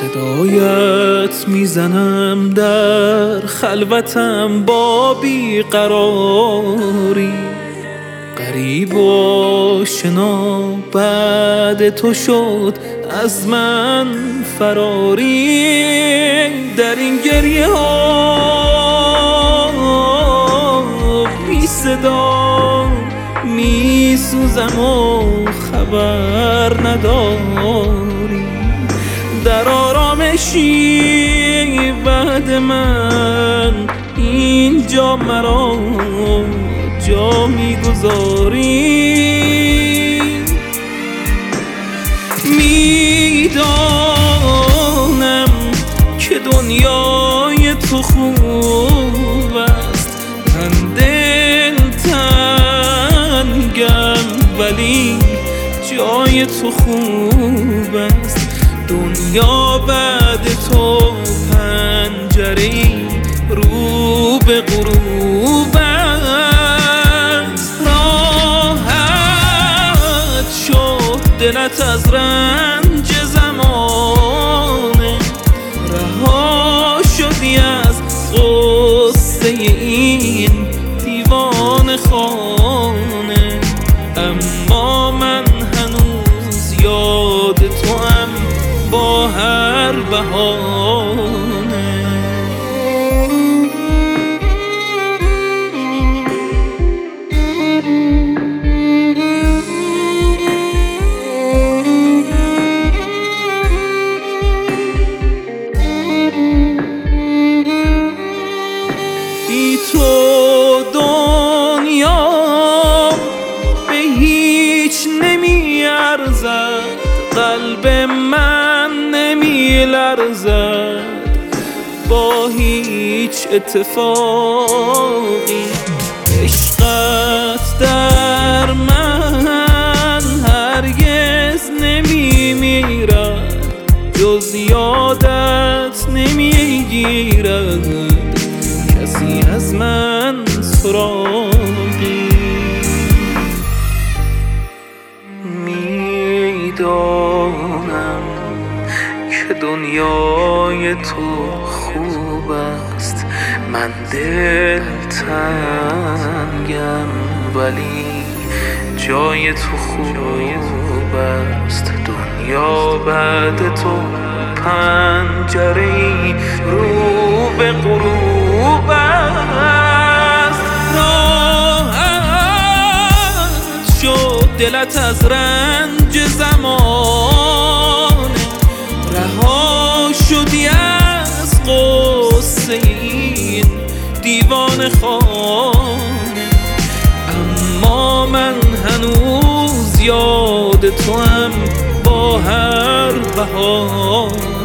صدایت میزنم در خلوتم با بیقراری، غریب و آشنا بعد تو شد از من فراری. در این گریه ها بی صدا می سوزم و خبر نداری. در آرامشی بعد من اینجا مرا جا میگذاری. میدانم که دنیای تو خوب است، من دلتنگم ولی جای تو خوب است. دنیا بعد تو پنجره‌ای رو به غروب است. راحت شد دلت از رنج زمانه، رها شدی از غصه این دیوان خانه. اما من هنوز یاد توام با هر بهانه. بی تو دنیا به هیچ نمی ارزد، قلب من نمی لرزد با هیچ اتفاقی. عشقت در من هرگز نمی میرد، جز یادت نمی گیرد کسی از من سراغی. میدانم که دنیای تو خوب است، من دلتنگم ولی جای تو خوب است. دنیا بعد تو پنجره‌ای رو به غروب است. راحت شد دلت از رنج زمانه، رها شدی از غصه این دیوان خانه. اما من هنوز یاد توام با هر بهار.